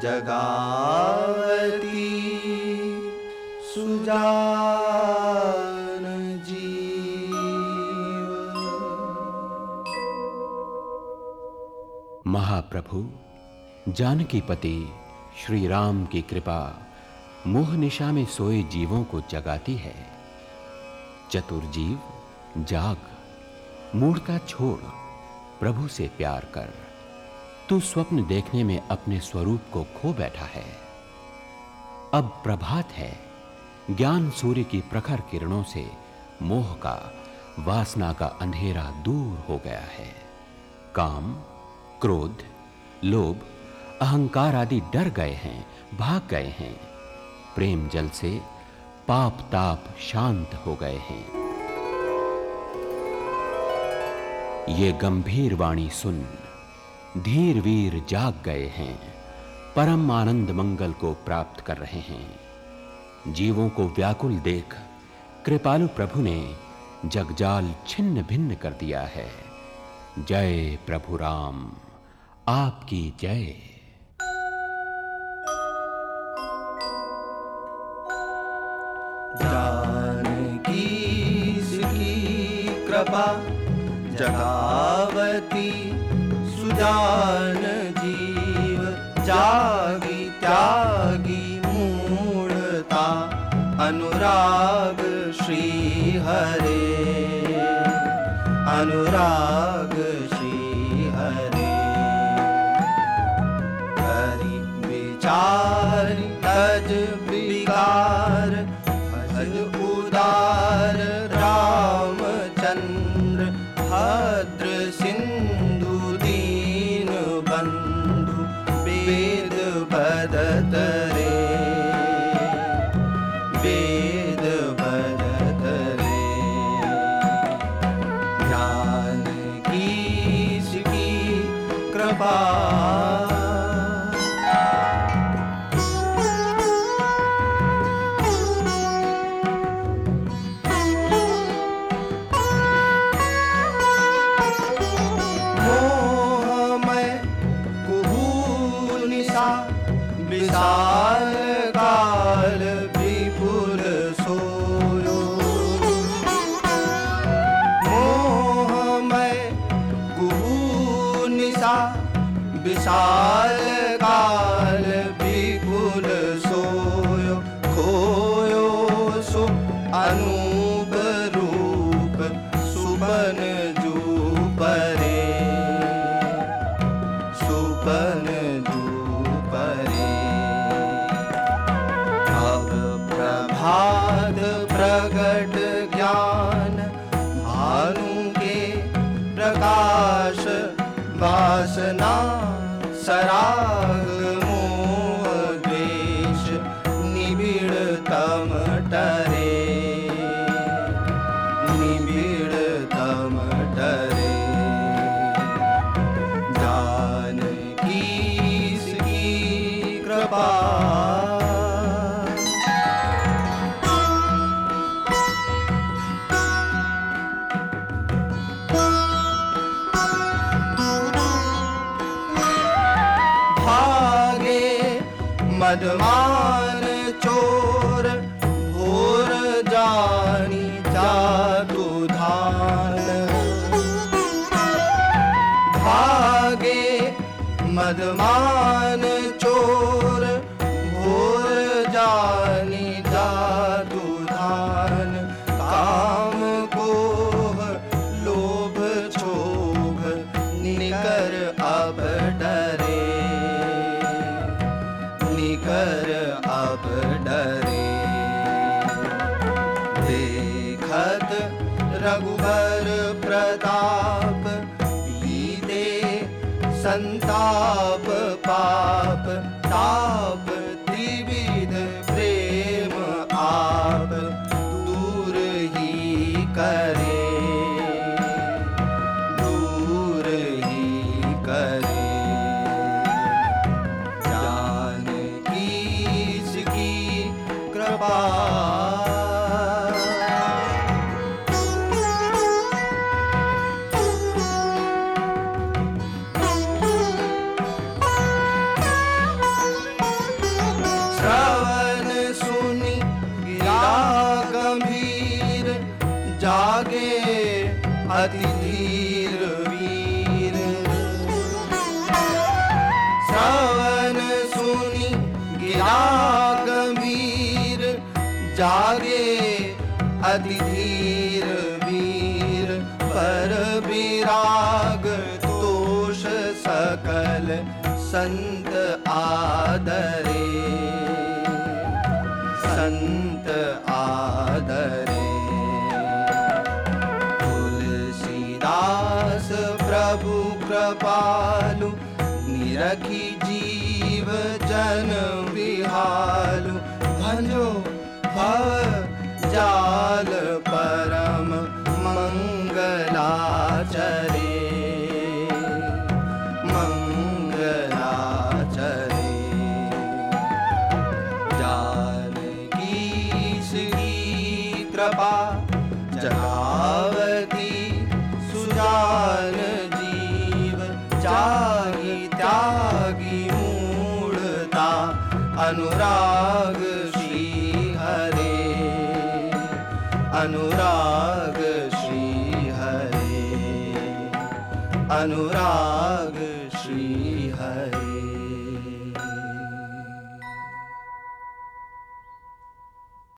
जगावती सुजान जीव। महाप्रभु जानकीपति श्री राम की कृपा मोह निशा में सोए जीवों को जगाती है। चतुर जीव जाग, मूढ़ता छोड़, प्रभु से प्यार कर। तू स्वप्न देखने में अपने स्वरूप को खो बैठा है। अब प्रभात है, ज्ञान सूर्य की प्रखर किरणों से मोह का, वासना का अंधेरा दूर हो गया है। काम, क्रोध, लोभ, अहंकार आदि डर गए हैं, भाग गए हैं। प्रेम जल से पाप ताप शांत हो गए हैं। ये गंभीर वाणी सुन, धीर वीर जाग गए हैं, परम आनंद मंगल को प्राप्त कर रहे हैं। जीवों को व्याकुल देख कृपालु प्रभु ने जगजाल छिन्न भिन्न कर दिया है। जय प्रभु राम, आपकी जय। जानकी की कृपा जगावती सुजान जीव। जागी त्यागी मूढ़ता अनुराग श्री हरे, अनुराग श्री हरे। हरि विचार तज विकार, भज उदार रामचंद्र। भद्र सिंधु दीन बंधु, वेद बदत रे, वेद बदत रे। जानकी की कृपा विशाल काल विपुल सोयो। मोहमय कुहूनिशा विशाल काल विपुल सोयो। खोयो सो अनूप रूप सुपन जू परे, सुपन जू परे। अब प्रभात प्रगट ज्ञान भानु के प्रकाश। वासना सराग मोह द्वेष निबिड़ तम टरे, निबिड़ तम टरे। जानकी की कृपा भागे मदमान चोर, भोर जानी जादू धान। भागे मदमान चोर, भोर जानी जादू धान। काम कोह लोभ क्षोभ निकर अब डरे, निकर अब डरे। देखत रघुबर प्रताप, बीते संताप पाप। ताप त्रिविध प्रेम आप, दूर ही करे, दूर ही करे। जानकी की कृपा गिरा गंभीर, जागे अति धीर वीर, पर विराग तोष सकल संत आदरे, संत आदरे। तुलसीदास प्रभु कृपालु, निरखी जीव जन विहालु, भंजो भव जाल परम मंगलाचरे, मंगलाचरे। जानकी की कृपा जगावती, सुजान जीव जागी त्यागी मूढ़ता, अनुराग श्री हरे, अनुराग श्री हरे, अनुराग श्री